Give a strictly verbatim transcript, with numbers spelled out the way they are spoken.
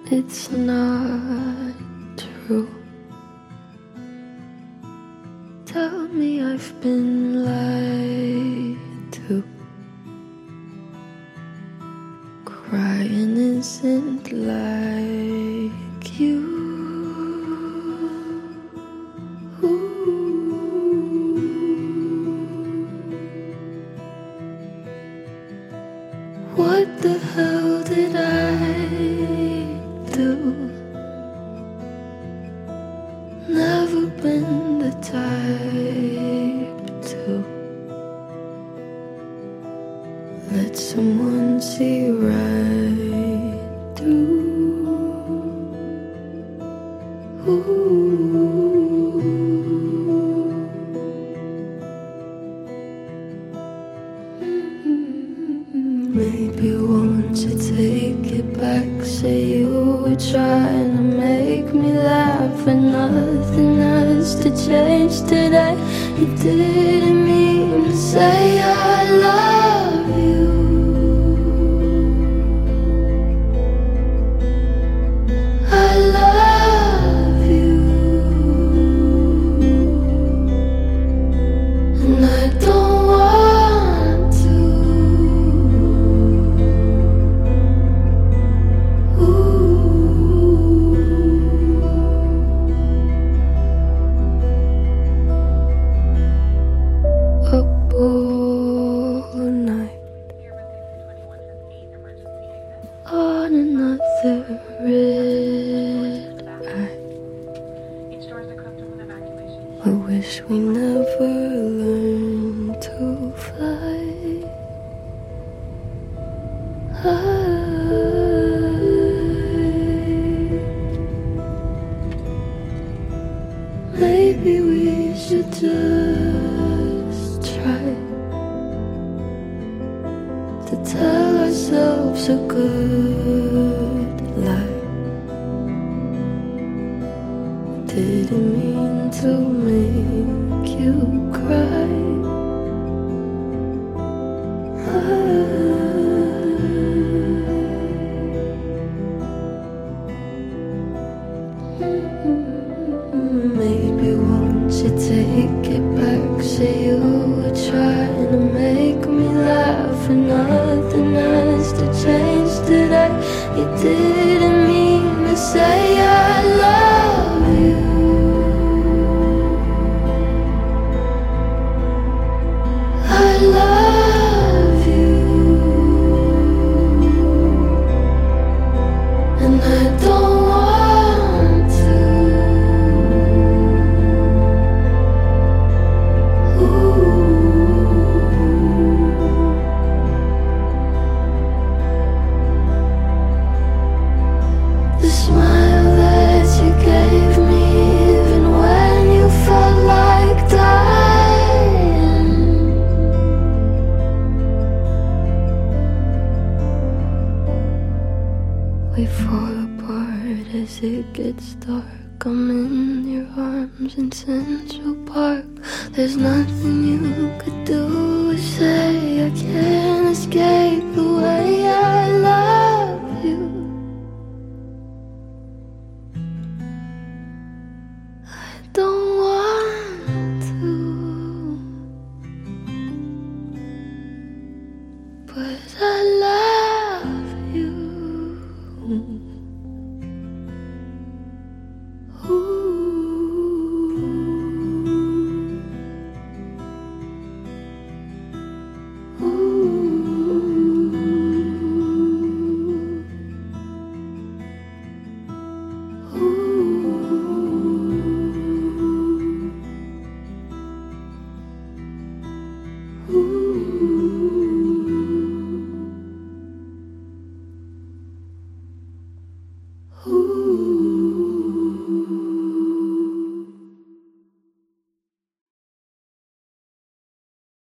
It's not true. Tell me I've been lied to. Crying isn't like you. What the hell did I do? Never been the type to let someone see right through. Maybe won't you take it back? Say you were trying to make me laugh, and nothing has to change today. You didn't mean to say I love you. I love you, and I don't want to. Up all night on another red eye. I wish we never learned to fly. I, maybe we should just try to tell ourselves a good lie. Didn't mean to make you cry. Maybe won't you take it back? Say you were trying to make me laugh, and nothing has to change today. You didn't mean to say I love you. I love you, and I don't want to. The smile that you gave me, even when you felt like dying. We fall apart as it gets dark. I'm in your arms in Central Park. There's nothing you could do or say. I can't escape the way I love